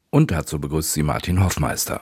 Und dazu begrüßt sie Martin Hoffmeister.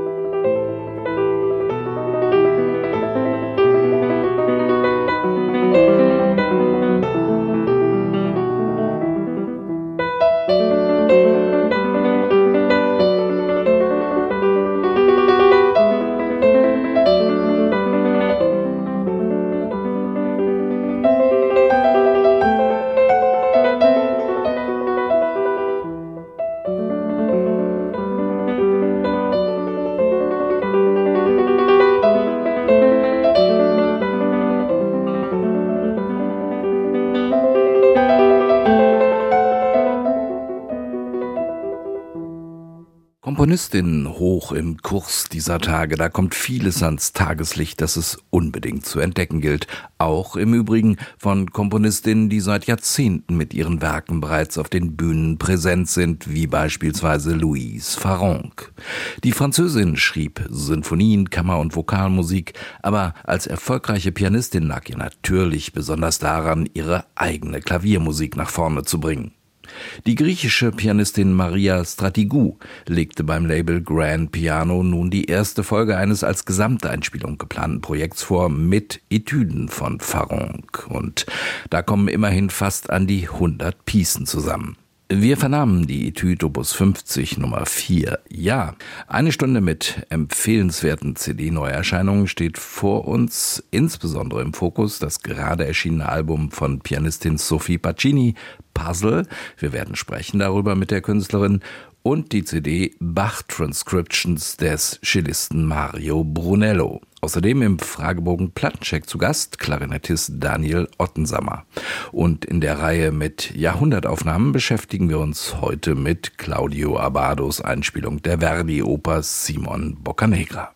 Komponistinnen hoch im Kurs dieser Tage, da kommt vieles ans Tageslicht, das es unbedingt zu entdecken gilt. Auch im Übrigen von Komponistinnen, die seit Jahrzehnten mit ihren Werken bereits auf den Bühnen präsent sind, wie beispielsweise Louise Farrenc. Die Französin schrieb Sinfonien, Kammer- und Vokalmusik, aber als erfolgreiche Pianistin lag ihr natürlich besonders daran, ihre eigene Klaviermusik nach vorne zu bringen. Die griechische Pianistin Maria Stratigou legte beim Label Grand Piano nun die erste Folge eines als Gesamteinspielung geplanten Projekts vor mit Etüden von Farrenc. Und da kommen immerhin fast an die 100 Piecen zusammen. Wir vernahmen die Etüde Opus 50 Nummer 4. Ja, eine Stunde mit empfehlenswerten CD-Neuerscheinungen steht vor uns. Insbesondere im Fokus das gerade erschienene Album von Pianistin Sophie Pacini, Puzzle. Wir werden sprechen darüber mit der Künstlerin. Und die CD Bach Transcriptions des Cellisten Mario Brunello. Außerdem im Fragebogen Plattencheck zu Gast Klarinettist Daniel Ottensammer. Und in der Reihe mit Jahrhundertaufnahmen beschäftigen wir uns heute mit Claudio Abbados Einspielung der Verdi-Oper Simon Boccanegra.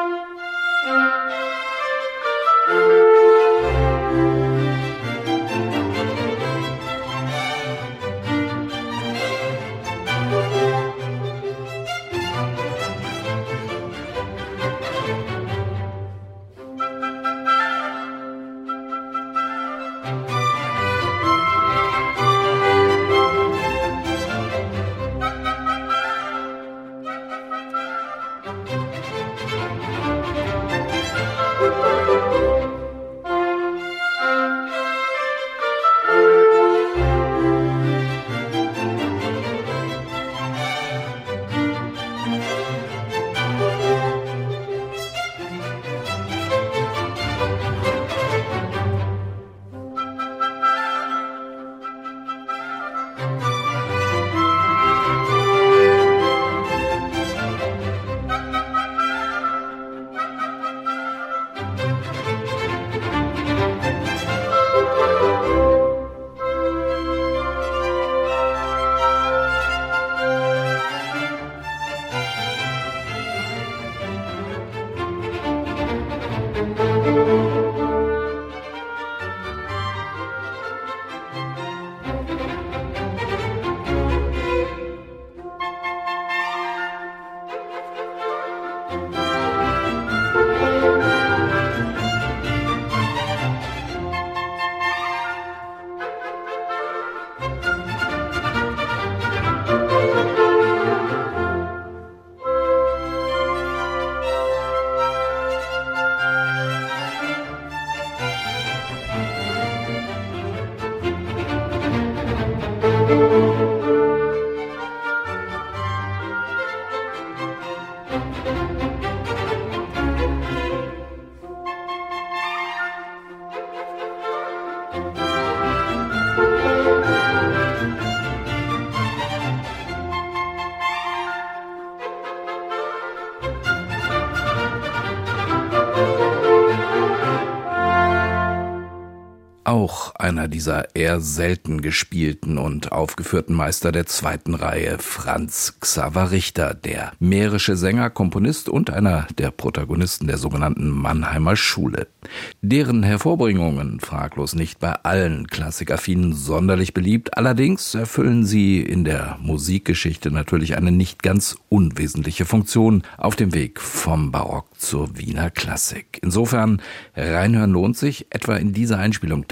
Auch einer dieser eher selten gespielten und aufgeführten Meister der zweiten Reihe, Franz Xaver Richter, der mährische Sänger, Komponist und einer der Protagonisten der sogenannten Mannheimer Schule. Deren Hervorbringungen fraglos nicht bei allen Klassikaffinen sonderlich beliebt, allerdings erfüllen sie in der Musikgeschichte natürlich eine nicht ganz unwesentliche Funktion auf dem Weg vom Barock zur Wiener Klassik. Insofern, reinhören lohnt sich, etwa in dieser Einspielung der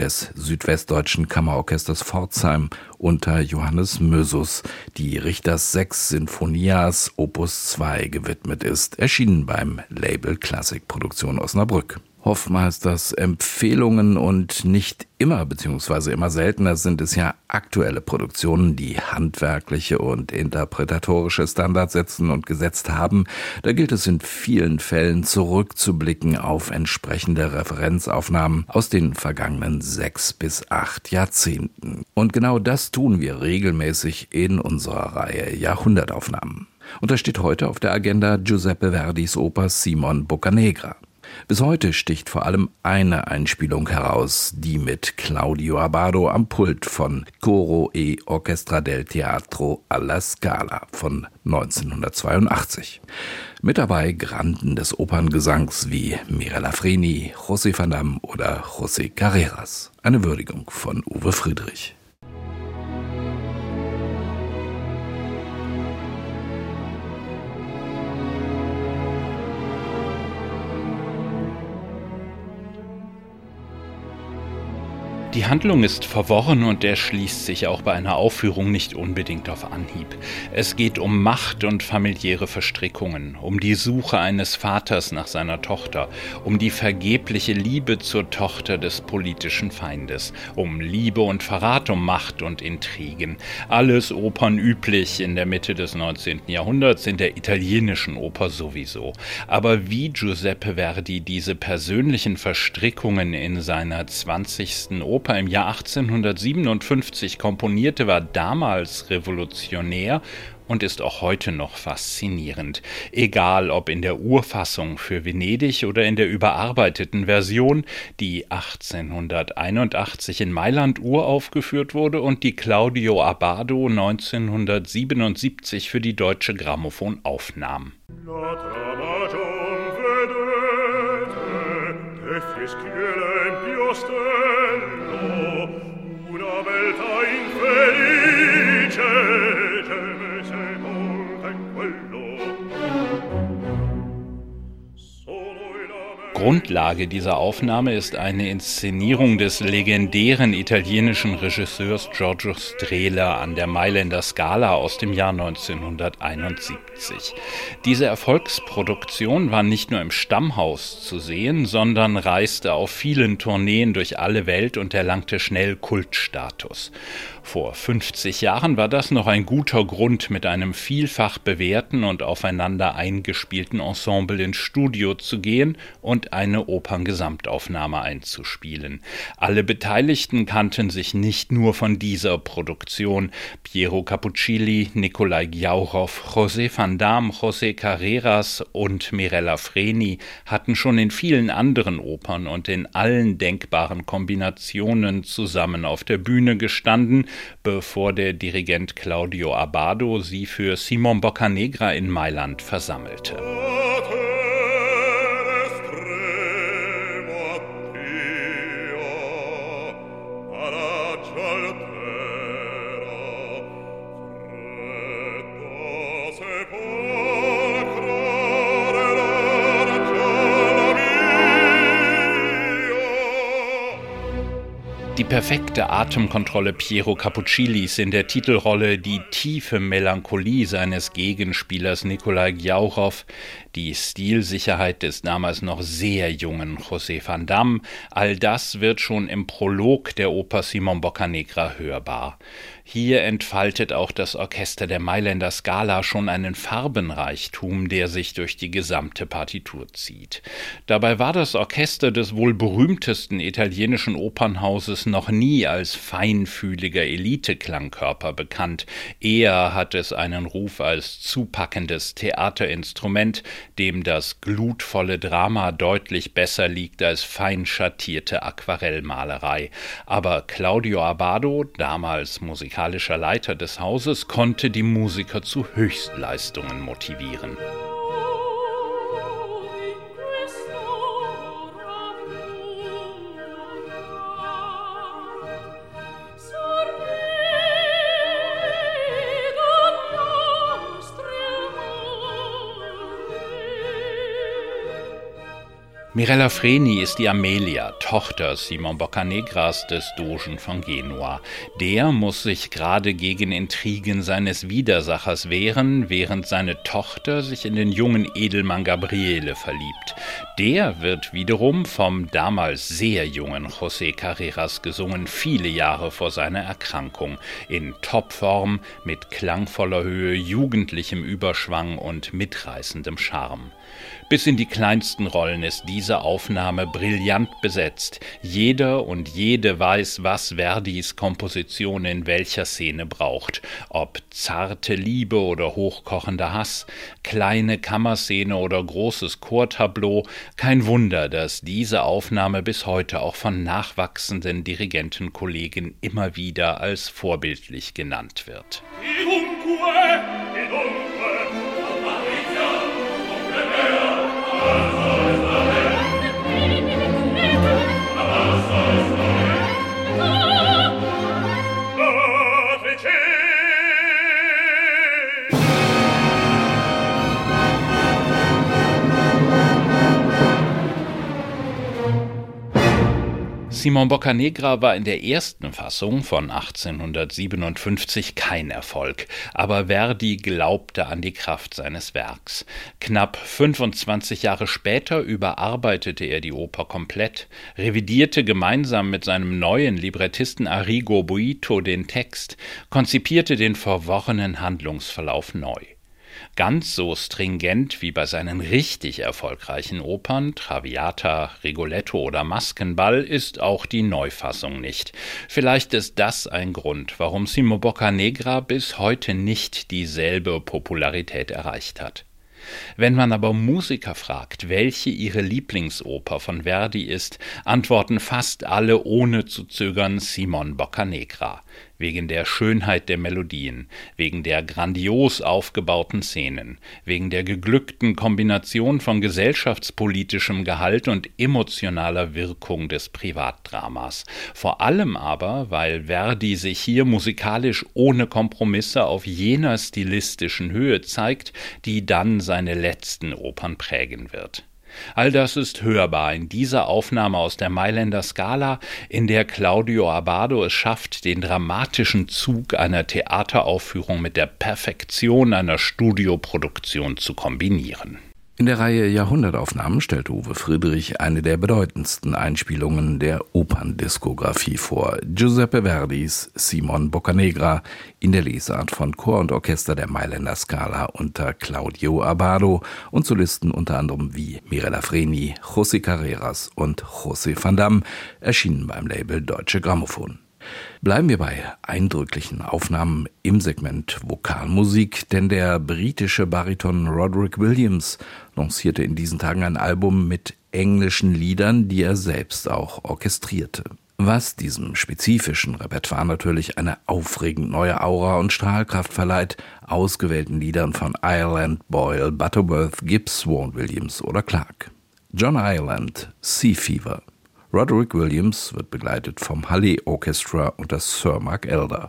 des Südwestdeutschen Kammerorchesters Pforzheim unter Johannes Mösus, die Richters 6 Sinfonias Opus 2 gewidmet ist, erschienen beim Label Klassikproduktion Osnabrück. Hoffmeisters Empfehlungen und nicht immer bzw. immer seltener sind es ja aktuelle Produktionen, die handwerkliche und interpretatorische Standards setzen und gesetzt haben. Da gilt es in vielen Fällen zurückzublicken auf entsprechende Referenzaufnahmen aus den vergangenen 6 bis 8 Jahrzehnten. Und genau das tun wir regelmäßig in unserer Reihe Jahrhundertaufnahmen. Und da steht heute auf der Agenda Giuseppe Verdis Oper Simon Boccanegra. Bis heute sticht vor allem eine Einspielung heraus, die mit Claudio Abbado am Pult von Coro e Orchestra del Teatro alla Scala von 1982. Mit dabei Granden des Operngesangs wie Mirella Freni, José van Dam oder José Carreras. Eine Würdigung von Uwe Friedrich. Die Handlung ist verworren und erschließt sich auch bei einer Aufführung nicht unbedingt auf Anhieb. Es geht um Macht und familiäre Verstrickungen, um die Suche eines Vaters nach seiner Tochter, um die vergebliche Liebe zur Tochter des politischen Feindes, um Liebe und Verrat, um Macht und Intrigen. Alles opernüblich in der Mitte des 19. Jahrhunderts, in der italienischen Oper sowieso. Aber wie Giuseppe Verdi diese persönlichen Verstrickungen in seiner 20. Oper im Jahr 1857 komponierte, war damals revolutionär und ist auch heute noch faszinierend. Egal ob in der Urfassung für Venedig oder in der überarbeiteten Version, die 1881 in Mailand uraufgeführt wurde und die Claudio Abbado 1977 für die Deutsche Grammophon aufnahm. Grundlage dieser Aufnahme ist eine Inszenierung des legendären italienischen Regisseurs Giorgio Strehler an der Mailänder Scala aus dem Jahr 1971. Diese Erfolgsproduktion war nicht nur im Stammhaus zu sehen, sondern reiste auf vielen Tourneen durch alle Welt und erlangte schnell Kultstatus. Vor 50 Jahren war das noch ein guter Grund, mit einem vielfach bewährten und aufeinander eingespielten Ensemble ins Studio zu gehen und eine Operngesamtaufnahme einzuspielen. Alle Beteiligten kannten sich nicht nur von dieser Produktion. Piero Cappuccilli, Nikolai Gjaurow, José van Dam, José Carreras und Mirella Freni hatten schon in vielen anderen Opern und in allen denkbaren Kombinationen zusammen auf der Bühne gestanden, bevor der Dirigent Claudio Abbado sie für Simon Boccanegra in Mailand versammelte. Die perfekte Atemkontrolle Piero Cappuccillis in der Titelrolle, die tiefe Melancholie seines Gegenspielers Nikolai Gjaurow, die Stilsicherheit des damals noch sehr jungen José van Dam, all das wird schon im Prolog der Oper Simon Boccanegra hörbar. Hier entfaltet auch das Orchester der Mailänder Scala schon einen Farbenreichtum, der sich durch die gesamte Partitur zieht. Dabei war das Orchester des wohl berühmtesten italienischen Opernhauses noch nie als feinfühliger Elite-Klangkörper bekannt. Eher hat es einen Ruf als zupackendes Theaterinstrument, dem das glutvolle Drama deutlich besser liegt als fein schattierte Aquarellmalerei. Aber Claudio Abbado, damals musikalischer Leiter des Hauses, konnte die Musiker zu Höchstleistungen motivieren. Mirella Freni ist die Amelia, Tochter Simon Boccanegras des Dogen von Genua. Der muss sich gerade gegen Intrigen seines Widersachers wehren, während seine Tochter sich in den jungen Edelmann Gabriele verliebt. Der wird wiederum vom damals sehr jungen José Carreras gesungen, viele Jahre vor seiner Erkrankung, in Topform, mit klangvoller Höhe, jugendlichem Überschwang und mitreißendem Charme. Bis in die kleinsten Rollen ist diese Aufnahme brillant besetzt. Jeder und jede weiß, was Verdis Komposition in welcher Szene braucht. Ob zarte Liebe oder hochkochender Hass, kleine Kammerszene oder großes Chortableau. Kein Wunder, dass diese Aufnahme bis heute auch von nachwachsenden Dirigentenkollegen immer wieder als vorbildlich genannt wird. Simon Boccanegra war in der ersten Fassung von 1857 kein Erfolg, aber Verdi glaubte an die Kraft seines Werks. Knapp 25 Jahre später überarbeitete er die Oper komplett, revidierte gemeinsam mit seinem neuen Librettisten Arrigo Boito den Text, konzipierte den verworrenen Handlungsverlauf neu. Ganz so stringent wie bei seinen richtig erfolgreichen Opern Traviata, Rigoletto oder Maskenball ist auch die Neufassung nicht. Vielleicht ist das ein Grund, warum Simon Boccanegra bis heute nicht dieselbe Popularität erreicht hat. Wenn man aber Musiker fragt, welche ihre Lieblingsoper von Verdi ist, antworten fast alle ohne zu zögern Simon Boccanegra. Wegen der Schönheit der Melodien, wegen der grandios aufgebauten Szenen, wegen der geglückten Kombination von gesellschaftspolitischem Gehalt und emotionaler Wirkung des Privatdramas. Vor allem aber, weil Verdi sich hier musikalisch ohne Kompromisse auf jener stilistischen Höhe zeigt, die dann seine letzten Opern prägen wird. All das ist hörbar in dieser Aufnahme aus der Mailänder Scala, in der Claudio Abbado es schafft, den dramatischen Zug einer Theateraufführung mit der Perfektion einer Studioproduktion zu kombinieren. In der Reihe Jahrhundertaufnahmen stellt Uwe Friedrich eine der bedeutendsten Einspielungen der Operndiskografie vor. Giuseppe Verdis Simon Boccanegra in der Lesart von Chor und Orchester der Mailänder Scala unter Claudio Abbado und Solisten unter anderem wie Mirella Freni, José Carreras und José van Damme, erschienen beim Label Deutsche Grammophon. Bleiben wir bei eindrücklichen Aufnahmen im Segment Vokalmusik, denn der britische Bariton Roderick Williams lancierte in diesen Tagen ein Album mit englischen Liedern, die er selbst auch orchestrierte. Was diesem spezifischen Repertoire natürlich eine aufregend neue Aura und Strahlkraft verleiht, ausgewählten Liedern von Ireland, Boyle, Butterworth, Gibbs, Vaughan Williams oder Clark. John Ireland, Sea Fever. Roderick Williams wird begleitet vom Halle Orchestra unter Sir Mark Elder.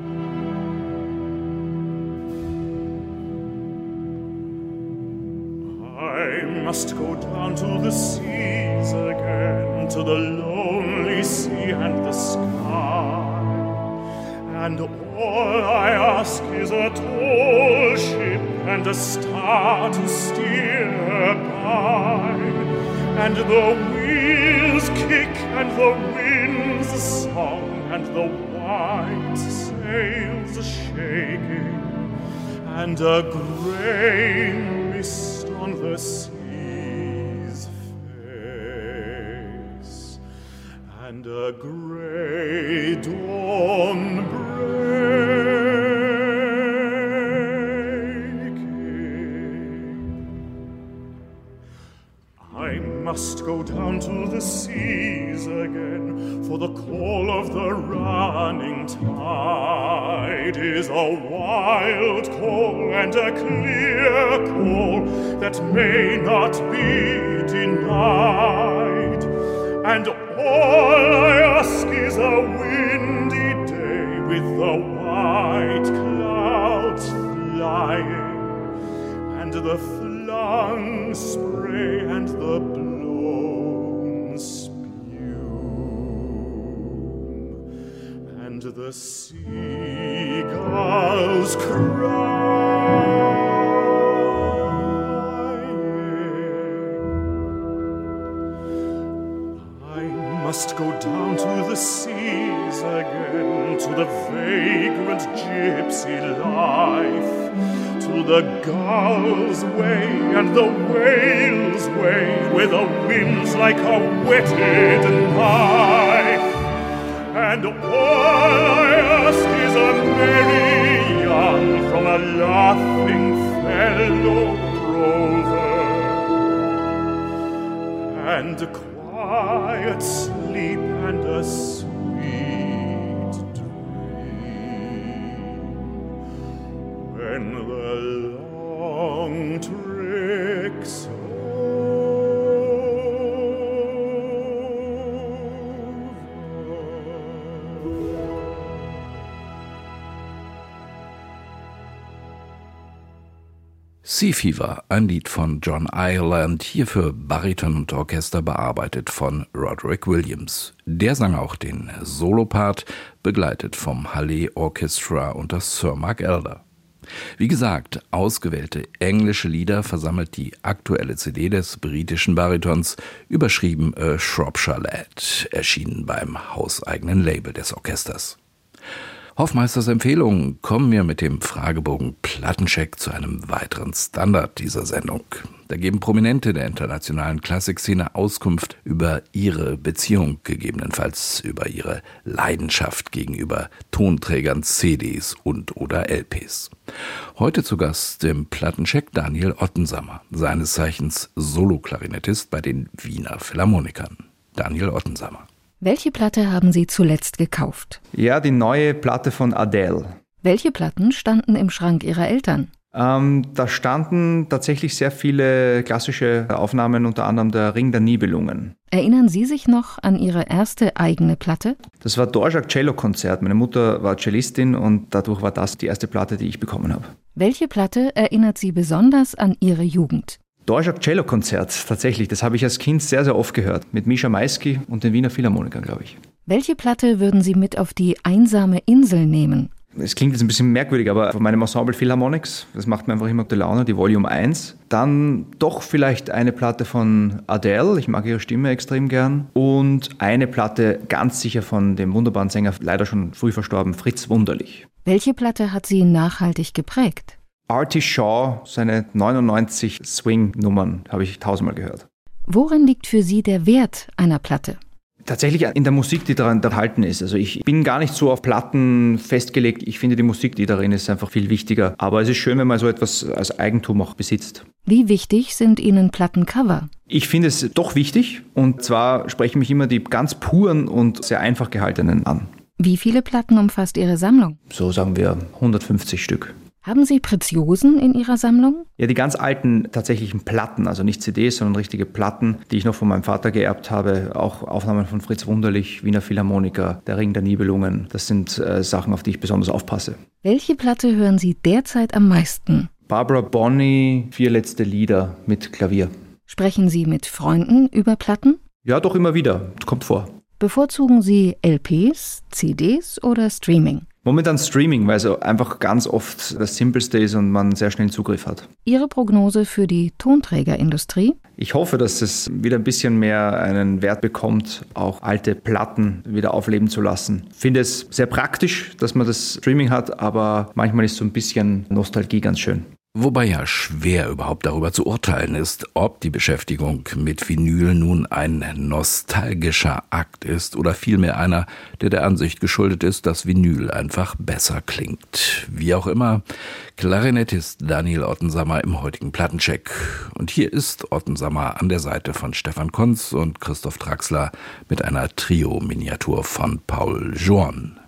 I must go down to the seas again, to the lonely sea and the sky, and all I ask is a tall ship and a star to steer by, and the wheels kick and the wind's song and the white sails shaking, and a grey mist on the sea's face, and a grey dawn must go down to the seas again, for the call of the running tide is a wild call and a clear call that may not be denied. And all I ask is a windy day with the white clouds flying and the flung spray and the blow the seagulls crying. I must go down to the seas again, to the vagrant gypsy life, to the gull's way and the whale's way, where the wind's like a whetted knife. And all I ask is a merry yarn from a laughing fellow rover, and a quiet sleep and a sweet dream when the long trick's Sea Fever, ein Lied von John Ireland, hier für Bariton und Orchester bearbeitet von Roderick Williams. Der sang auch den Solopart, begleitet vom Hallé Orchestra unter Sir Mark Elder. Wie gesagt, ausgewählte englische Lieder versammelt die aktuelle CD des britischen Baritons, überschrieben A Shropshire Lad, erschienen beim hauseigenen Label des Orchesters. Hoffmeisters Empfehlungen kommen wir mit dem Fragebogen Plattencheck zu einem weiteren Standard dieser Sendung. Da geben Prominente der internationalen Klassikszene Auskunft über ihre Beziehung, gegebenenfalls über ihre Leidenschaft gegenüber Tonträgern, CDs und oder LPs. Heute zu Gast im Plattencheck Daniel Ottensammer, seines Zeichens Soloklarinettist bei den Wiener Philharmonikern. Daniel Ottensammer. Welche Platte haben Sie zuletzt gekauft? Ja, die neue Platte von Adele. Welche Platten standen im Schrank Ihrer Eltern? Da standen tatsächlich sehr viele klassische Aufnahmen, unter anderem der Ring der Nibelungen. Erinnern Sie sich noch an Ihre erste eigene Platte? Das war Dvorak Cello-Konzert. Meine Mutter war Cellistin und dadurch war das die erste Platte, die ich bekommen habe. Welche Platte erinnert Sie besonders an Ihre Jugend? Dvorak Cello-Konzert, tatsächlich. Das habe ich als Kind sehr, sehr oft gehört. Mit Mischa Maisky und den Wiener Philharmonikern, glaube ich. Welche Platte würden Sie mit auf die einsame Insel nehmen? Es klingt jetzt ein bisschen merkwürdig, aber von meinem Ensemble Philharmonics, das macht mir einfach immer gute Laune, die Volume 1. Dann doch vielleicht eine Platte von Adele, ich mag ihre Stimme extrem gern. Und eine Platte ganz sicher von dem wunderbaren Sänger, leider schon früh verstorben, Fritz Wunderlich. Welche Platte hat Sie nachhaltig geprägt? Artie Shaw, seine 99 Swing-Nummern, habe ich 1000-mal gehört. Worin liegt für Sie der Wert einer Platte? Tatsächlich in der Musik, die daran enthalten ist. Also ich bin gar nicht so auf Platten festgelegt. Ich finde, die Musik, die darin ist, einfach viel wichtiger. Aber es ist schön, wenn man so etwas als Eigentum auch besitzt. Wie wichtig sind Ihnen Plattencover? Ich finde es doch wichtig. Und zwar sprechen mich immer die ganz puren und sehr einfach gehaltenen an. Wie viele Platten umfasst Ihre Sammlung? So sagen wir 150 Stück. Haben Sie Preziosen in Ihrer Sammlung? Ja, die ganz alten tatsächlichen Platten, also nicht CDs, sondern richtige Platten, die ich noch von meinem Vater geerbt habe. Auch Aufnahmen von Fritz Wunderlich, Wiener Philharmoniker, Der Ring der Nibelungen. Das sind Sachen, auf die ich besonders aufpasse. Welche Platte hören Sie derzeit am meisten? Barbara Bonney, 4 letzte Lieder mit Klavier. Sprechen Sie mit Freunden über Platten? Ja, doch immer wieder. Kommt vor. Bevorzugen Sie LPs, CDs oder Streaming? Momentan Streaming, weil es einfach ganz oft das Simpelste ist und man sehr schnell Zugriff hat. Ihre Prognose für die Tonträgerindustrie? Ich hoffe, dass es wieder ein bisschen mehr einen Wert bekommt, auch alte Platten wieder aufleben zu lassen. Ich finde es sehr praktisch, dass man das Streaming hat, aber manchmal ist so ein bisschen Nostalgie ganz schön. Wobei ja schwer überhaupt darüber zu urteilen ist, ob die Beschäftigung mit Vinyl nun ein nostalgischer Akt ist oder vielmehr einer, der Ansicht geschuldet ist, dass Vinyl einfach besser klingt. Wie auch immer, Klarinettist Daniel Ottensammer im heutigen Plattencheck. Und hier ist Ottensammer an der Seite von Stefan Konz und Christoph Traxler mit einer Trio-Miniatur von Paul Joan.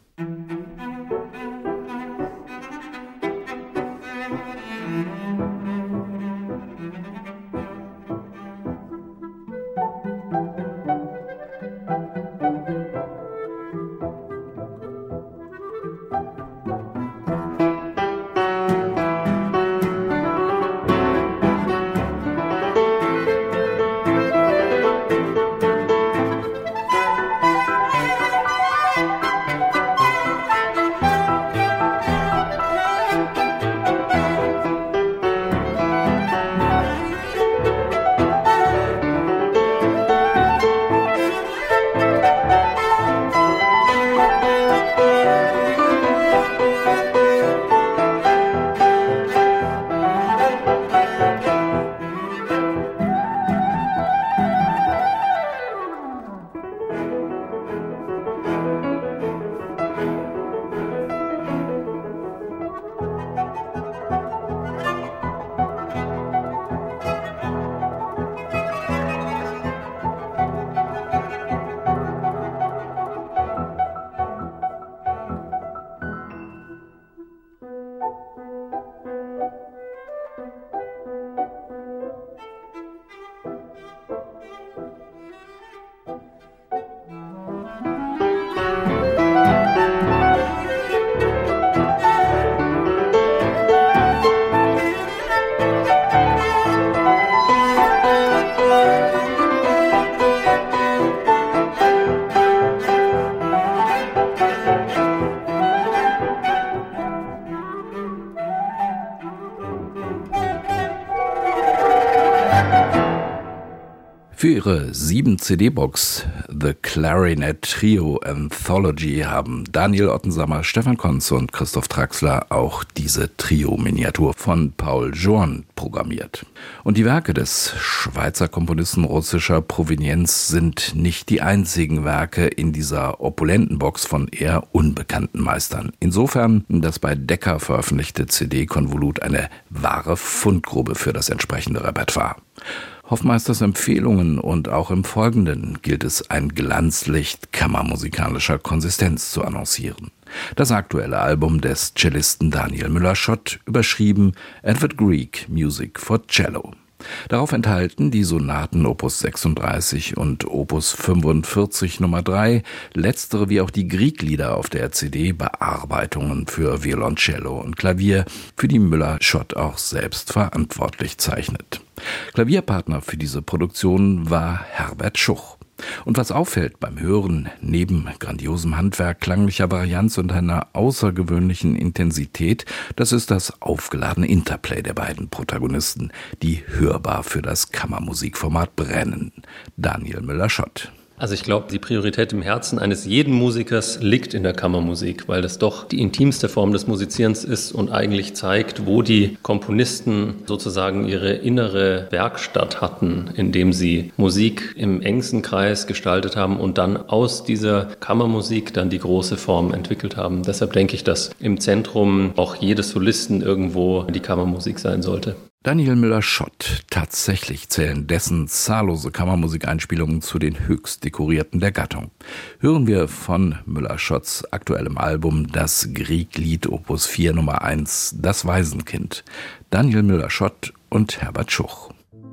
Für ihre 7-CD-Box The Clarinet Trio Anthology haben Daniel Ottensammer, Stefan Konz und Christoph Traxler auch diese Trio-Miniatur von Paul Journe programmiert. Und die Werke des Schweizer Komponisten russischer Provenienz sind nicht die einzigen Werke in dieser opulenten Box von eher unbekannten Meistern. Insofern das bei Decca veröffentlichte CD-Konvolut eine wahre Fundgrube für das entsprechende Repertoire. Hoffmeisters Empfehlungen und auch im Folgenden gilt es, ein Glanzlicht kammermusikalischer Konsistenz zu annoncieren. Das aktuelle Album des Cellisten Daniel Müller-Schott, überschrieben Edward Grieg Music for Cello. Darauf enthalten die Sonaten Opus 36 und Opus 45 Nummer 3, letztere wie auch die Grieg-Lieder auf der CD Bearbeitungen für Violoncello und Klavier, für die Müller-Schott auch selbst verantwortlich zeichnet. Klavierpartner für diese Produktion war Herbert Schuch. Und was auffällt beim Hören, neben grandiosem Handwerk, klanglicher Varianz und einer außergewöhnlichen Intensität, das ist das aufgeladene Interplay der beiden Protagonisten, die hörbar für das Kammermusikformat brennen. Daniel Müller-Schott. Also ich glaube, die Priorität im Herzen eines jeden Musikers liegt in der Kammermusik, weil das doch die intimste Form des Musizierens ist und eigentlich zeigt, wo die Komponisten sozusagen ihre innere Werkstatt hatten, indem sie Musik im engsten Kreis gestaltet haben und dann aus dieser Kammermusik dann die große Form entwickelt haben. Deshalb denke ich, dass im Zentrum auch jedes Solisten irgendwo die Kammermusik sein sollte. Daniel Müller-Schott, tatsächlich zählen dessen zahllose Kammermusikeinspielungen zu den höchst dekorierten der Gattung. Hören wir von Müller-Schotts aktuellem Album das Grieg-Lied Opus 4 Nummer 1, Das Waisenkind. Daniel Müller-Schott und Herbert Schuch.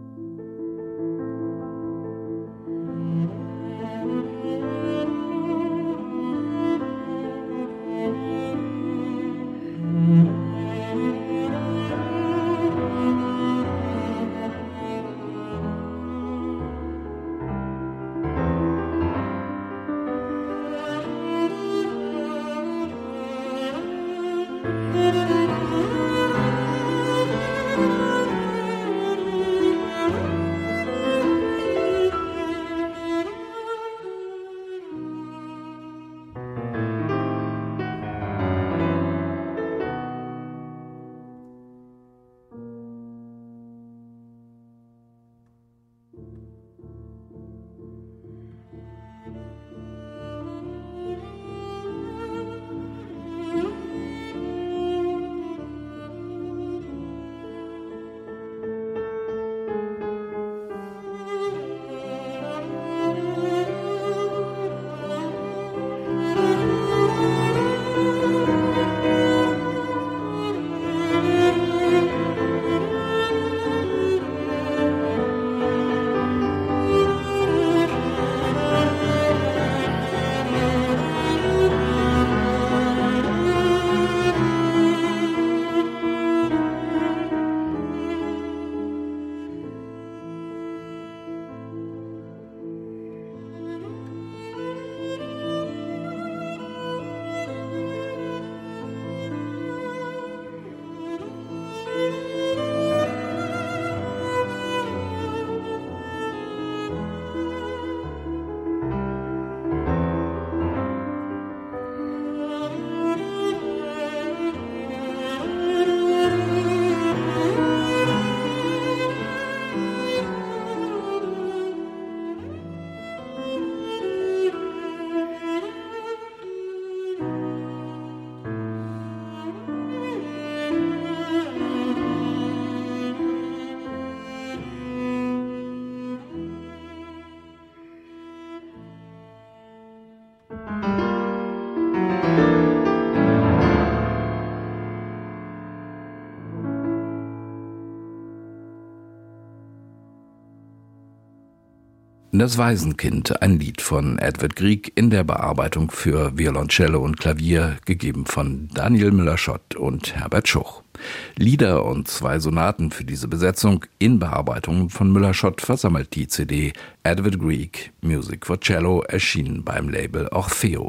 Das Waisenkind, ein Lied von Edward Grieg in der Bearbeitung für Violoncello und Klavier, gegeben von Daniel Müller-Schott und Herbert Schuch. Lieder und 2 Sonaten für diese Besetzung in Bearbeitungen von Müller-Schott versammelt die CD Edward Grieg Music for Cello, erschienen beim Label Orfeo.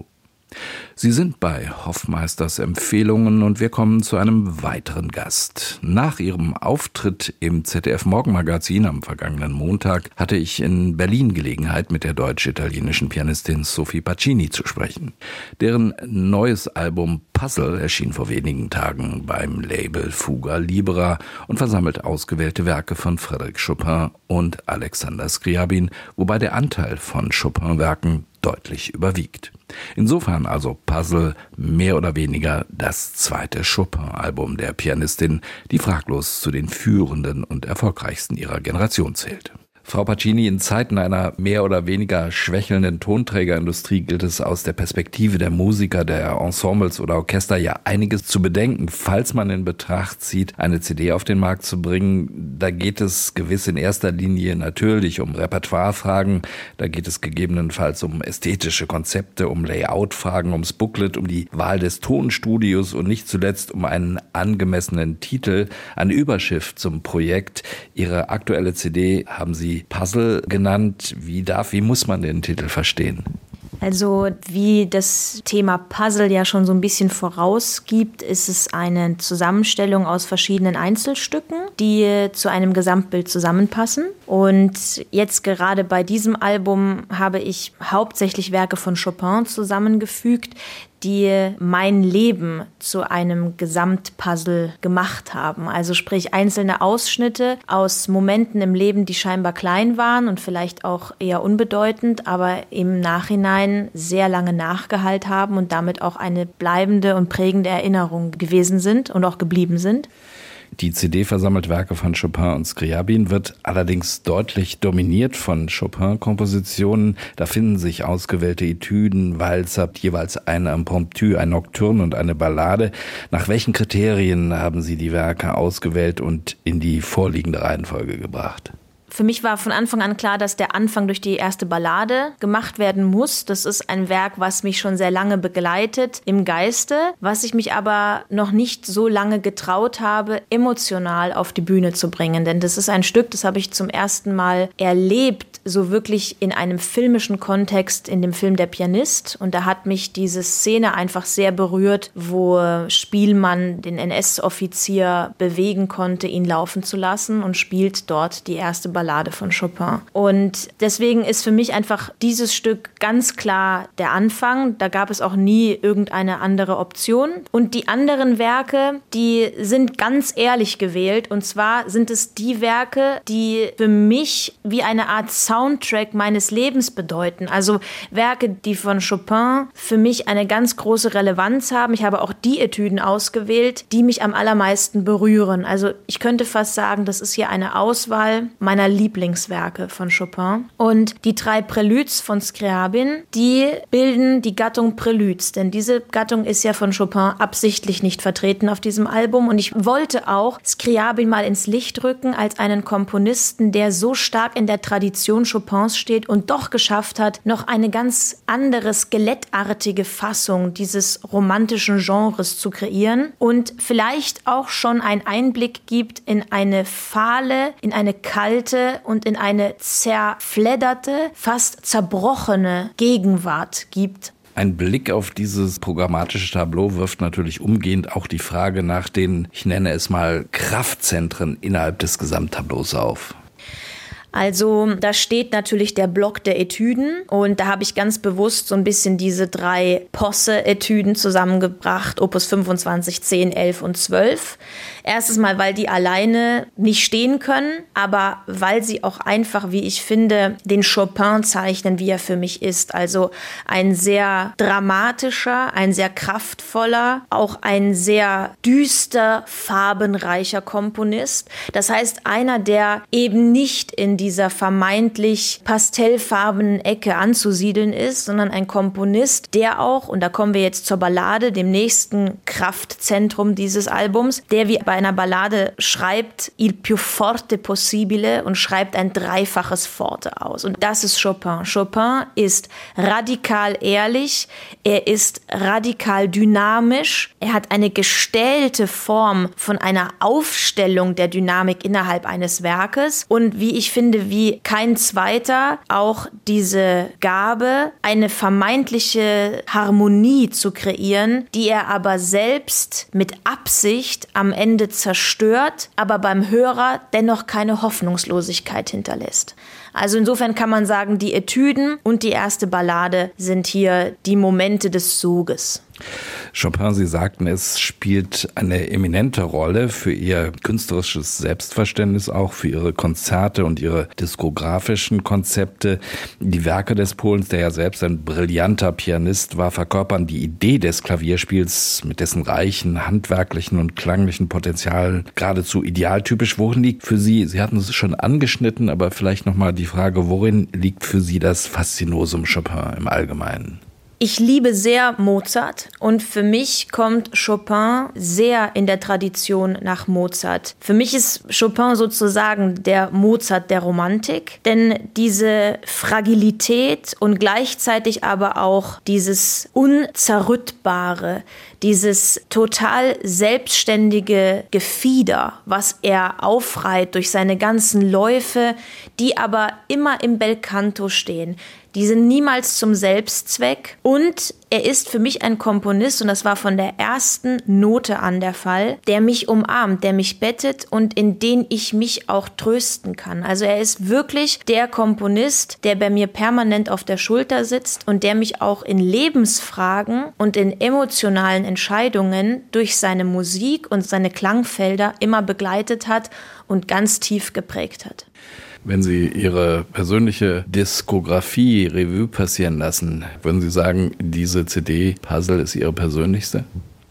Sie sind bei Hoffmeisters Empfehlungen und wir kommen zu einem weiteren Gast. Nach ihrem Auftritt im ZDF-Morgenmagazin am vergangenen Montag hatte ich in Berlin Gelegenheit, mit der deutsch-italienischen Pianistin Sophie Pacini zu sprechen. Deren neues Album Puzzle erschien vor wenigen Tagen beim Label Fuga Libera und versammelt ausgewählte Werke von Frédéric Chopin und Alexander Scriabin, wobei der Anteil von Chopin-Werken deutlich überwiegt. Insofern also Puzzle mehr oder weniger das zweite Chopin-Album der Pianistin, die fraglos zu den führenden und erfolgreichsten ihrer Generation zählt. Frau Pacini, in Zeiten einer mehr oder weniger schwächelnden Tonträgerindustrie gilt es aus der Perspektive der Musiker, der Ensembles oder Orchester ja einiges zu bedenken, falls man in Betracht zieht, eine CD auf den Markt zu bringen. Da geht es gewiss in erster Linie natürlich um Repertoirefragen, da geht es gegebenenfalls um ästhetische Konzepte, um Layout-Fragen, ums Booklet, um die Wahl des Tonstudios und nicht zuletzt um einen angemessenen Titel, eine Überschrift zum Projekt. Ihre aktuelle CD haben Sie Puzzle genannt. Wie muss man den Titel verstehen? Also wie das Thema Puzzle ja schon so ein bisschen vorausgibt, ist es eine Zusammenstellung aus verschiedenen Einzelstücken, die zu einem Gesamtbild zusammenpassen. Und jetzt gerade bei diesem Album habe ich hauptsächlich Werke von Chopin zusammengefügt, die mein Leben zu einem Gesamtpuzzle gemacht haben. Also sprich einzelne Ausschnitte aus Momenten im Leben, die scheinbar klein waren und vielleicht auch eher unbedeutend, aber im Nachhinein sehr lange nachgehalten haben und damit auch eine bleibende und prägende Erinnerung gewesen sind und auch geblieben sind. Die CD versammelt Werke von Chopin und Scriabin, wird allerdings deutlich dominiert von Chopin-Kompositionen. Da finden sich ausgewählte Etüden, Walzer, jeweils eine Impromptu, ein Nocturne und eine Ballade. Nach welchen Kriterien haben Sie die Werke ausgewählt und in die vorliegende Reihenfolge gebracht? Für mich war von Anfang an klar, dass der Anfang durch die erste Ballade gemacht werden muss. Das ist ein Werk, was mich schon sehr lange begleitet im Geiste, was ich mich aber noch nicht so lange getraut habe, emotional auf die Bühne zu bringen. Denn das ist ein Stück, das habe ich zum ersten Mal erlebt, so wirklich in einem filmischen Kontext, in dem Film Der Pianist. Und da hat mich diese Szene einfach sehr berührt, wo Spielmann den NS-Offizier bewegen konnte, ihn laufen zu lassen und spielt dort die erste Ballade von Chopin. Und deswegen ist für mich einfach dieses Stück ganz klar der Anfang. Da gab es auch nie irgendeine andere Option. Und die anderen Werke, die sind ganz ehrlich gewählt. Und zwar sind es die Werke, die für mich wie eine Art Soundtrack meines Lebens bedeuten. Also Werke, die von Chopin für mich eine ganz große Relevanz haben. Ich habe auch die Etüden ausgewählt, die mich am allermeisten berühren. Also ich könnte fast sagen, das ist hier eine Auswahl meiner Lieblingswerke von Chopin. Und die 3 Préludes von Scriabin, die bilden die Gattung Préludes, denn diese Gattung ist ja von Chopin absichtlich nicht vertreten auf diesem Album. Und ich wollte auch Scriabin mal ins Licht rücken als einen Komponisten, der so stark in der Tradition Chopins steht und doch geschafft hat, noch eine ganz andere, skelettartige Fassung dieses romantischen Genres zu kreieren und vielleicht auch schon einen Einblick gibt in eine fahle, in eine kalte und in eine zerfledderte, fast zerbrochene Gegenwart gibt. Ein Blick auf dieses programmatische Tableau wirft natürlich umgehend auch die Frage nach den, ich nenne es mal, Kraftzentren innerhalb des Gesamttableaus auf. Also da steht natürlich der Block der Etüden und da habe ich ganz bewusst so ein bisschen diese 3 Posse-Etüden zusammengebracht, Opus 25, 10, 11 und 12. Erstens mal, weil die alleine nicht stehen können, aber weil sie auch einfach, wie ich finde, den Chopin zeichnen, wie er für mich ist. Also ein sehr dramatischer, ein sehr kraftvoller, auch ein sehr düster, farbenreicher Komponist. Das heißt, einer, der eben nicht in dieser vermeintlich pastellfarbenen Ecke anzusiedeln ist, sondern ein Komponist, der auch, und da kommen wir jetzt zur Ballade, dem nächsten Kraftzentrum dieses Albums, der wie bei einer Ballade schreibt il più forte possibile und schreibt ein 3-faches Forte aus. Und das ist Chopin. Chopin ist radikal ehrlich, er ist radikal dynamisch, er hat eine gestellte Form von einer Aufstellung der Dynamik innerhalb eines Werkes und wie ich finde, finde, wie kein zweiter auch diese Gabe, eine vermeintliche Harmonie zu kreieren, die er aber selbst mit Absicht am Ende zerstört, aber beim Hörer dennoch keine Hoffnungslosigkeit hinterlässt. Also insofern kann man sagen, die Etüden und die erste Ballade sind hier die Momente des Soges. Chopin, Sie sagten, es spielt eine eminente Rolle für Ihr künstlerisches Selbstverständnis, auch für Ihre Konzerte und Ihre diskografischen Konzepte. Die Werke des Polens, der ja selbst ein brillanter Pianist war, verkörpern die Idee des Klavierspiels mit dessen reichen handwerklichen und klanglichen Potenzial geradezu idealtypisch. Worin liegt für Sie, Sie hatten es schon angeschnitten, aber vielleicht nochmal die Frage, worin liegt für Sie das Faszinosum Chopin im Allgemeinen? Ich liebe sehr Mozart und für mich kommt Chopin sehr in der Tradition nach Mozart. Für mich ist Chopin sozusagen der Mozart der Romantik, denn diese Fragilität und gleichzeitig aber auch dieses Unzerrüttbare, dieses total selbstständige Gefieder, was er aufreiht durch seine ganzen Läufe, die aber immer im Belcanto stehen. Die sind niemals zum Selbstzweck und er ist für mich ein Komponist, und das war von der ersten Note an der Fall, der mich umarmt, der mich bettet und in den ich mich auch trösten kann. Also er ist wirklich der Komponist, der bei mir permanent auf der Schulter sitzt und der mich auch in Lebensfragen und in emotionalen Entscheidungen durch seine Musik und seine Klangfelder immer begleitet hat und ganz tief geprägt hat. Wenn Sie Ihre persönliche Diskografie Revue passieren lassen, würden Sie sagen, diese CD Puzzle ist Ihre persönlichste?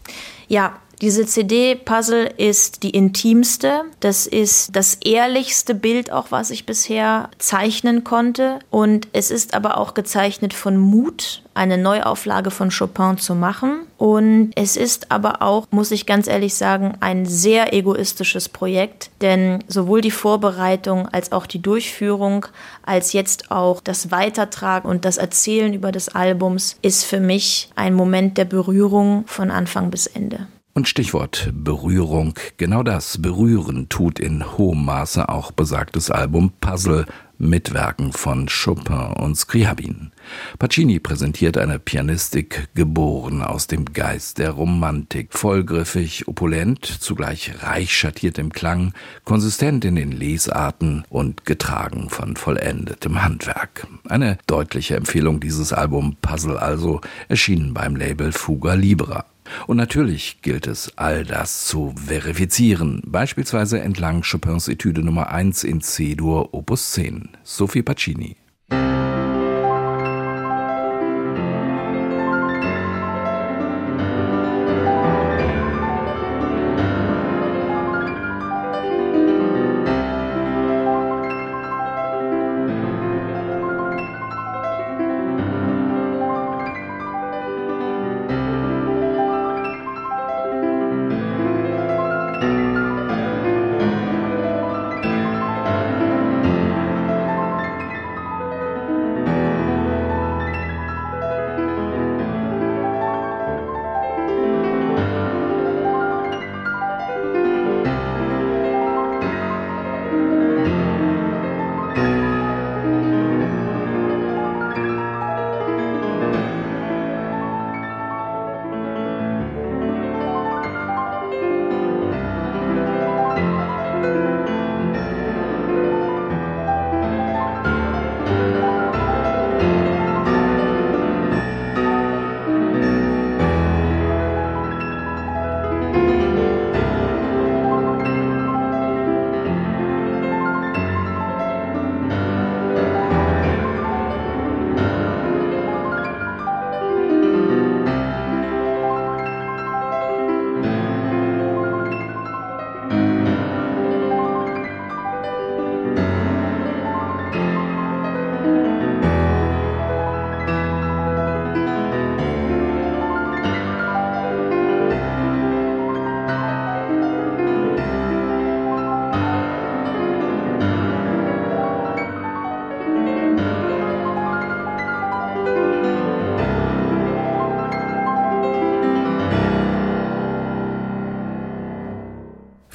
Ja, diese CD Puzzle ist die intimste. Das ist das ehrlichste Bild auch, was ich bisher zeichnen konnte. Und es ist aber auch gezeichnet von Mut, eine Neuauflage von Chopin zu machen. Und es ist aber auch, muss ich ganz ehrlich sagen, ein sehr egoistisches Projekt. Denn sowohl die Vorbereitung als auch die Durchführung, als jetzt auch das Weitertragen und das Erzählen über des Albums ist für mich ein Moment der Berührung von Anfang bis Ende. Und Stichwort Berührung, genau das Berühren tut in hohem Maße auch besagtes Album Puzzle mit Werken von Chopin und Scriabin. Pacini präsentiert eine Pianistik, geboren aus dem Geist der Romantik, vollgriffig, opulent, zugleich reich schattiert im Klang, konsistent in den Lesarten und getragen von vollendetem Handwerk. Eine deutliche Empfehlung dieses Album Puzzle also, erschienen beim Label Fuga Libera. Und natürlich gilt es, all das zu verifizieren, beispielsweise entlang Chopins Etüde Nummer 1 in C-Dur Opus 10. Sophie Pacini.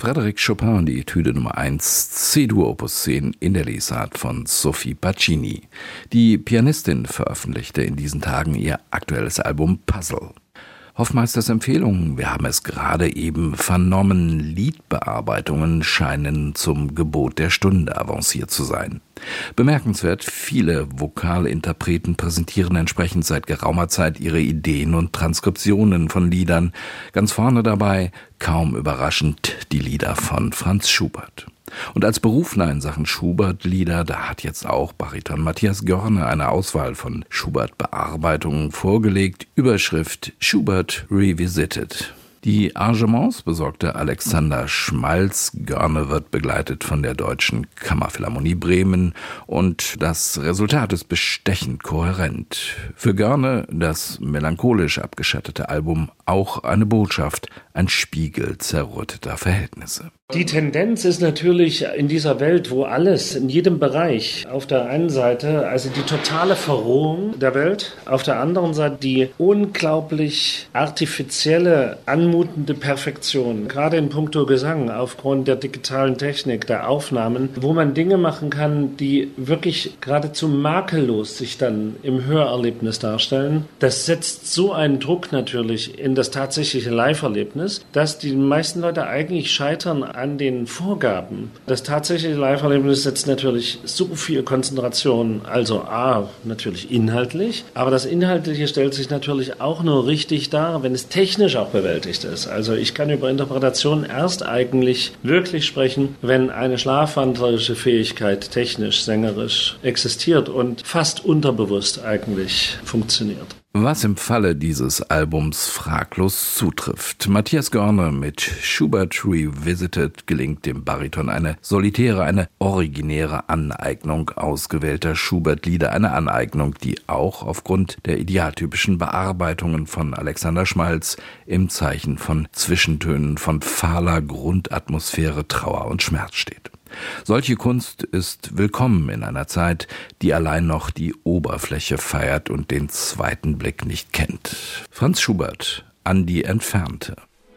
Frédéric Chopin, die Etüde Nummer 1, C-Dur Opus 10 in der Lesart von Sophie Pacini. Die Pianistin veröffentlichte in diesen Tagen ihr aktuelles Album Puzzle. Hoffmeisters Empfehlungen, wir haben es gerade eben vernommen, Liedbearbeitungen scheinen zum Gebot der Stunde avanciert zu sein. Bemerkenswert, viele Vokalinterpreten präsentieren entsprechend seit geraumer Zeit ihre Ideen und Transkriptionen von Liedern. Ganz vorne dabei, kaum überraschend, die Lieder von Franz Schubert. Und als Berufler in Sachen Schubert-Lieder, da hat jetzt auch Bariton Matthias Görne eine Auswahl von Schubert-Bearbeitungen vorgelegt. Überschrift Schubert Revisited. Die Arrangements besorgte Alexander Schmalz. Görne wird begleitet von der Deutschen Kammerphilharmonie Bremen und das Resultat ist bestechend kohärent. Für Görne das melancholisch abgeschattete Album auch eine Botschaft, ein Spiegel zerrütteter Verhältnisse. Die Tendenz ist natürlich in dieser Welt, wo alles in jedem Bereich auf der einen Seite, also die totale Verrohung der Welt, auf der anderen Seite die unglaublich artifizielle, anmutende Perfektion, gerade in puncto Gesang, aufgrund der digitalen Technik, der Aufnahmen, wo man Dinge machen kann, die wirklich geradezu makellos sich dann im Hörerlebnis darstellen. Das setzt so einen Druck natürlich in das tatsächliche Live-Erlebnis, dass die meisten Leute eigentlich scheitern an den Vorgaben. Das tatsächliche Live-Erlebnis setzt natürlich so viel Konzentration, also natürlich inhaltlich, aber das Inhaltliche stellt sich natürlich auch nur richtig dar, wenn es technisch auch bewältigt ist. Also ich kann über Interpretation erst eigentlich wirklich sprechen, wenn eine schlafwandlerische Fähigkeit technisch, sängerisch existiert und fast unterbewusst eigentlich funktioniert. Was im Falle dieses Albums fraglos zutrifft. Matthias Görne mit Schubert Revisited gelingt dem Bariton eine solitäre, eine originäre Aneignung ausgewählter Schubert-Lieder, eine Aneignung, die auch aufgrund der idealtypischen Bearbeitungen von Alexander Schmalz im Zeichen von Zwischentönen, von fahler Grundatmosphäre, Trauer und Schmerz steht. Solche Kunst ist willkommen in einer Zeit, die allein noch die Oberfläche feiert und den zweiten Blick nicht kennt. Franz Schubert, An die Entfernte.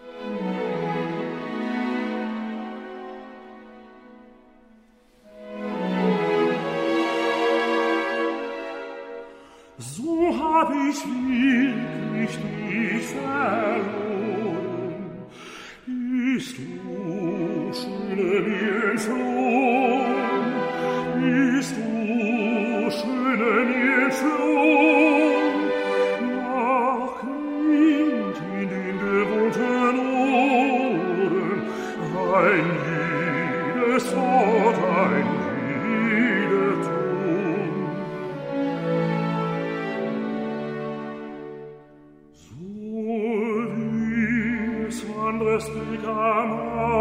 So hab ich wirklich dich verloren, bist du, schöne mir entflohen, bist du, schöne mir entflohen, nach Kind in den gewohnten Ohren, ein jedes Wort, ein jeder Ton. So wie es anderes begann,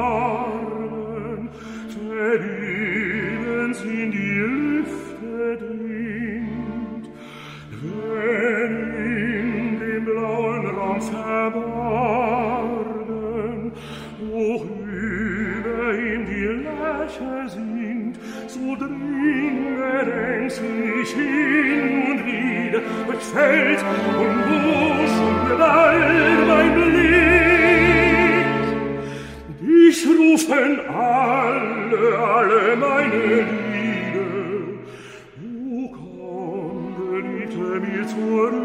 verlebens in die Lüfte dringt, wenn in dem blauen Raum verborgen, hoch über ihm die Lerche singt, so dringe ängstlich hin und wieder durch Feld und Busch und Wald mein Blick. Dich rufen alle meine Lieder. O komm, Geliebte, mir zurück.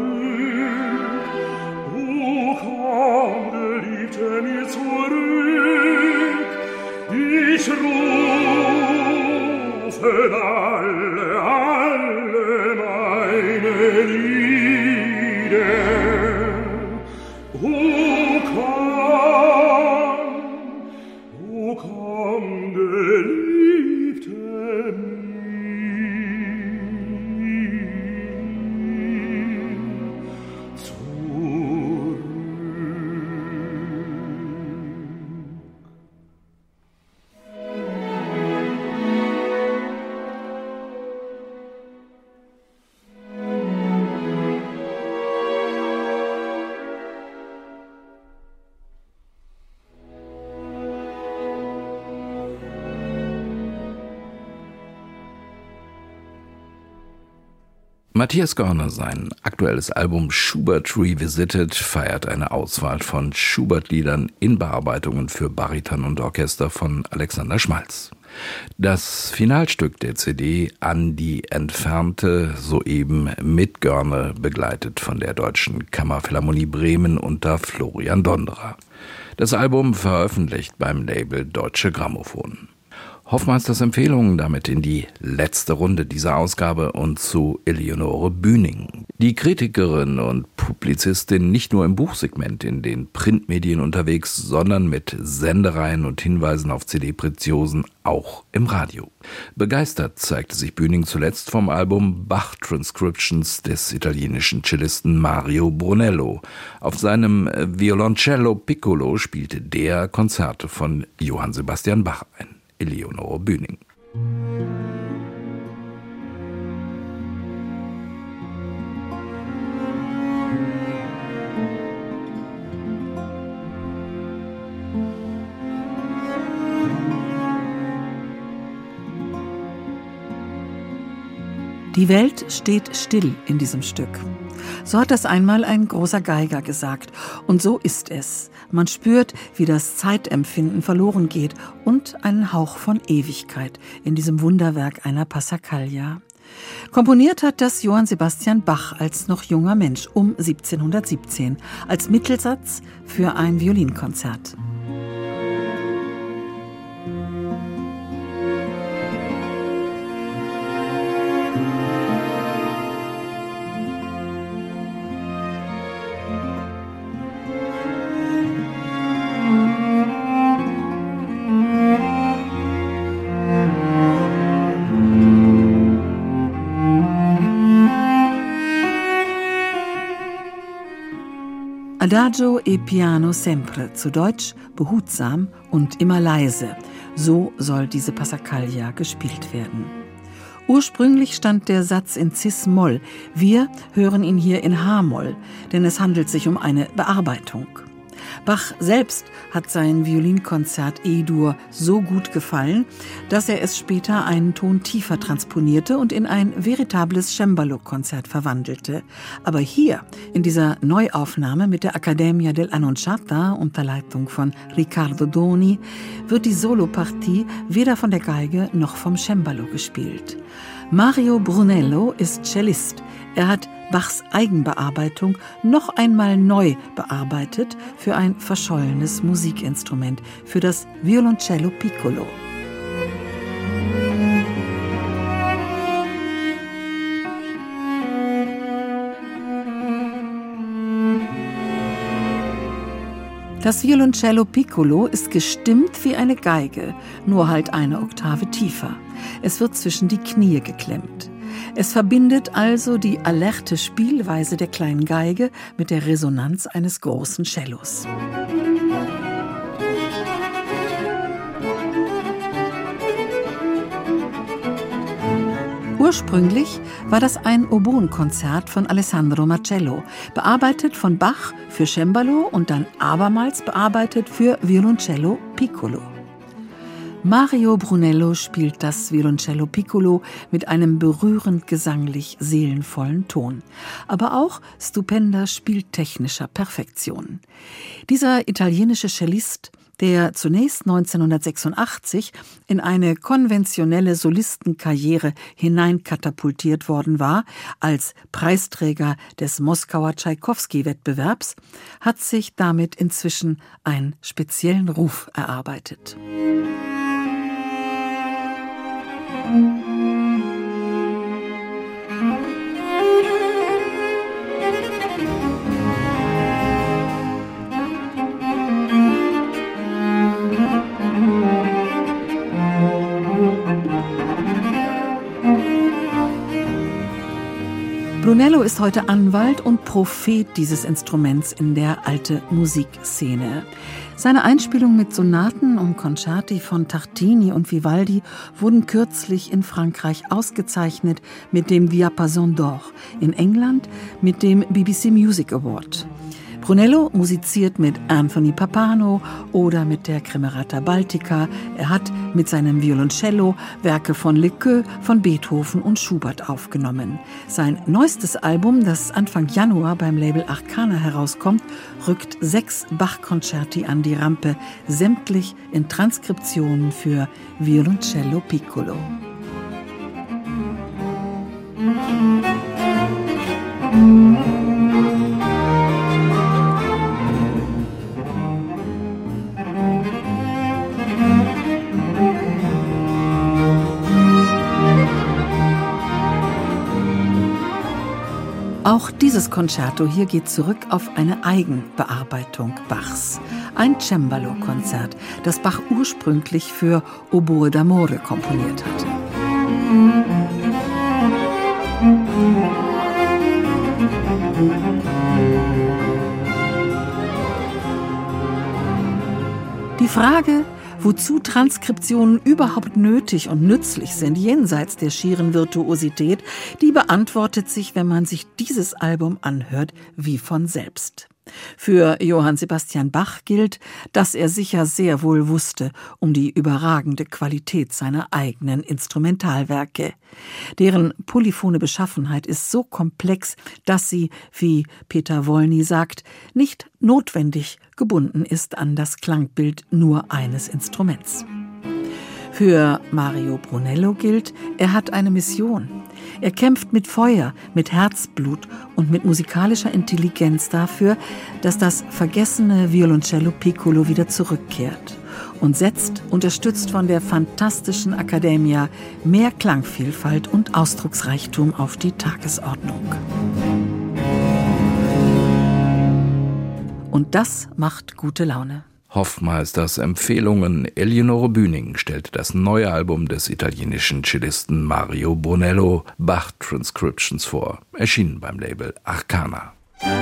O komm, Geliebte, mir zurück. Dich rufen alle meine Lieder. O komm, Geliebte, mir zurück. Matthias Görner, sein aktuelles Album Schubert Revisited, feiert eine Auswahl von Schubert-Liedern in Bearbeitungen für Bariton und Orchester von Alexander Schmalz. Das Finalstück der CD An die Entfernte, soeben mit Görner, begleitet von der Deutschen Kammerphilharmonie Bremen unter Florian Donderer. Das Album veröffentlicht beim Label Deutsche Grammophon. Hoffmeisters Empfehlungen damit in die letzte Runde dieser Ausgabe und zu Eleonore Bühning. Die Kritikerin und Publizistin nicht nur im Buchsegment in den Printmedien unterwegs, sondern mit Sendereien und Hinweisen auf CD-Preziosen auch im Radio. Begeistert zeigte sich Bühning zuletzt vom Album Bach Transcriptions des italienischen Cellisten Mario Brunello. Auf seinem Violoncello Piccolo spielte der Konzerte von Johann Sebastian Bach ein. Eleonore Bühning. Die Welt steht still in diesem Stück. So hat das einmal ein großer Geiger gesagt. Und so ist es. Man spürt, wie das Zeitempfinden verloren geht und einen Hauch von Ewigkeit in diesem Wunderwerk einer Passacaglia. Komponiert hat das Johann Sebastian Bach als noch junger Mensch um 1717 als Mittelsatz für ein Violinkonzert. Adagio e piano sempre, zu Deutsch behutsam und immer leise. So soll diese Passacaglia gespielt werden. Ursprünglich stand der Satz in Cis-Moll. Wir hören ihn hier in H-Moll, denn es handelt sich um eine Bearbeitung. Bach selbst hat sein Violinkonzert E-Dur so gut gefallen, dass er es später einen Ton tiefer transponierte und in ein veritables Cembalo-Konzert verwandelte. Aber hier, in dieser Neuaufnahme mit der Accademia dell'Annunciata unter Leitung von Riccardo Doni, wird die Solopartie weder von der Geige noch vom Cembalo gespielt. Mario Brunello ist Cellist. Er hat Bachs Eigenbearbeitung noch einmal neu bearbeitet für ein verschollenes Musikinstrument, für das Violoncello Piccolo. Das Violoncello Piccolo ist gestimmt wie eine Geige, nur halt eine Oktave tiefer. Es wird zwischen die Knie geklemmt. Es verbindet also die alerte Spielweise der kleinen Geige mit der Resonanz eines großen Cellos. Ursprünglich war das ein Oboenkonzert von Alessandro Marcello, bearbeitet von Bach für Cembalo und dann abermals bearbeitet für Violoncello Piccolo. Mario Brunello spielt das Violoncello Piccolo mit einem berührend gesanglich seelenvollen Ton, aber auch stupender spieltechnischer Perfektion. Dieser italienische Cellist, der zunächst 1986 in eine konventionelle Solistenkarriere hineinkatapultiert worden war, als Preisträger des Moskauer Tschaikowski-Wettbewerbs, hat sich damit inzwischen einen speziellen Ruf erarbeitet. Brunello ist heute Anwalt und Prophet dieses Instruments in der alte Musikszene. Seine Einspielungen mit Sonaten und Concerti von Tartini und Vivaldi wurden kürzlich in Frankreich ausgezeichnet mit dem Diapason d'Or, in England mit dem BBC Music Award. Brunello musiziert mit Anthony Pappano oder mit der Cremerata Baltica. Er hat mit seinem Violoncello Werke von Lequeux, von Beethoven und Schubert aufgenommen. Sein neuestes Album, das Anfang Januar beim Label Arcana herauskommt, rückt 6 Bach-Konzerti an die Rampe, sämtlich in Transkriptionen für Violoncello Piccolo. Auch dieses Concerto hier geht zurück auf eine Eigenbearbeitung Bachs. Ein Cembalo-Konzert, das Bach ursprünglich für Oboe d'amore komponiert hatte. Die Frage, wozu Transkriptionen überhaupt nötig und nützlich sind, jenseits der schieren Virtuosität, die beantwortet sich, wenn man sich dieses Album anhört, wie von selbst. Für Johann Sebastian Bach gilt, dass er sicher sehr wohl wusste um die überragende Qualität seiner eigenen Instrumentalwerke. Deren polyphone Beschaffenheit ist so komplex, dass sie, wie Peter Wolny sagt, nicht notwendig gebunden ist an das Klangbild nur eines Instruments. Für Mario Brunello gilt, er hat eine Mission. Er kämpft mit Feuer, mit Herzblut und mit musikalischer Intelligenz dafür, dass das vergessene Violoncello Piccolo wieder zurückkehrt und setzt, unterstützt von der fantastischen Accademia, mehr Klangvielfalt und Ausdrucksreichtum auf die Tagesordnung. Und das macht gute Laune. Hoffmeisters Empfehlungen. Eleonore Bühning stellte das neue Album des italienischen Cellisten Mario Brunello, Bach Transcriptions, vor, erschienen beim Label Arcana.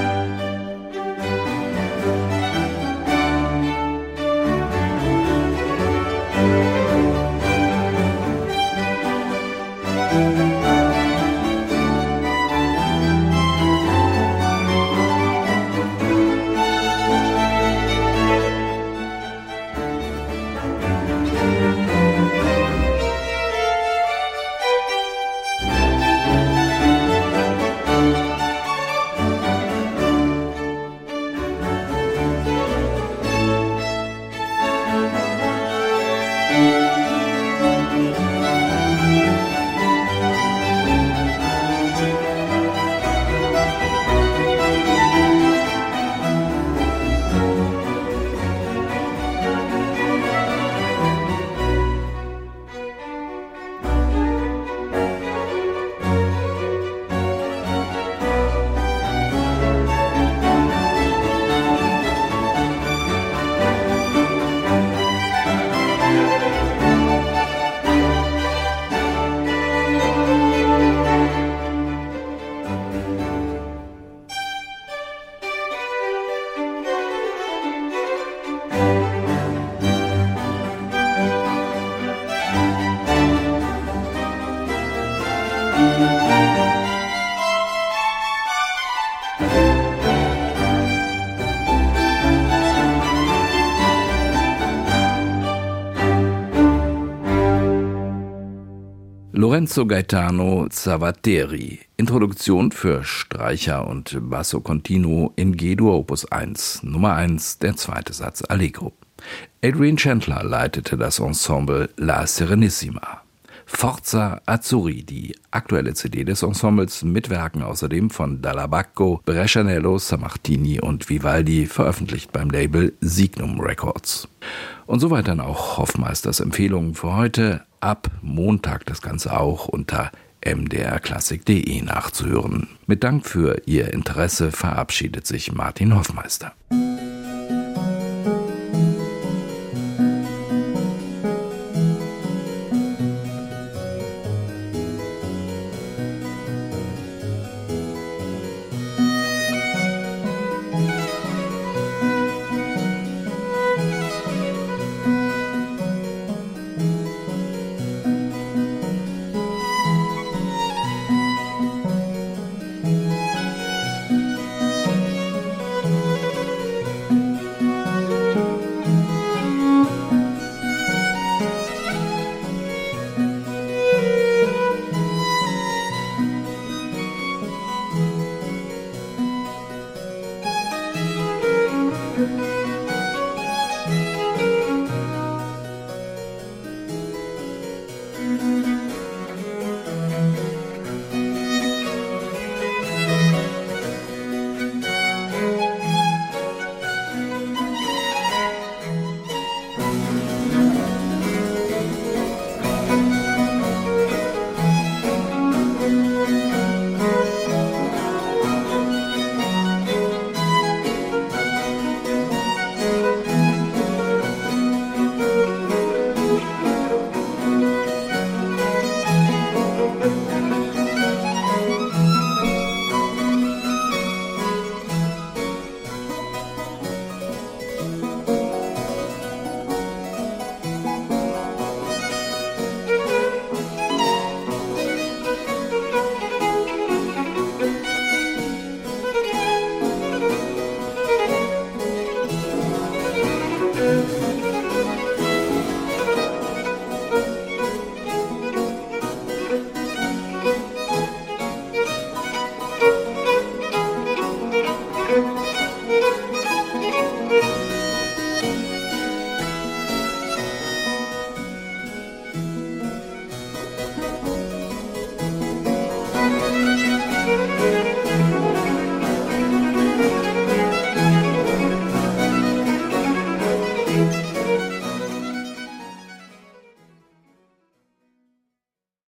Lorenzo Gaetano Zavatteri, Introduktion für Streicher und Basso Continuo in G-Dur Opus 1, Nummer 1, der zweite Satz Allegro. Adrian Chandler leitete das Ensemble La Serenissima. Forza Azzurri, die aktuelle CD des Ensembles, mit Werken außerdem von Dall'Abbacco, Brescianello, Sammartini und Vivaldi, veröffentlicht beim Label Signum Records. Und soweit dann auch Hoffmeisters Empfehlungen für heute. Ab Montag das Ganze auch unter mdrklassik.de nachzuhören. Mit Dank für Ihr Interesse verabschiedet sich Martin Hoffmeister.